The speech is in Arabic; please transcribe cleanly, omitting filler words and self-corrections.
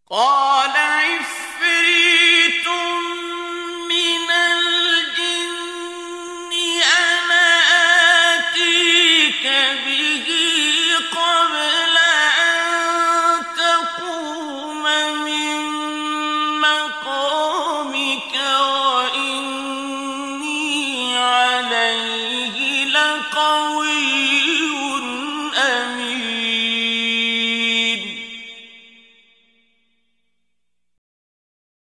قال عفريت من الجن أنا آتيك به قبل أن تقوم من مقامك وإني عليه لقوي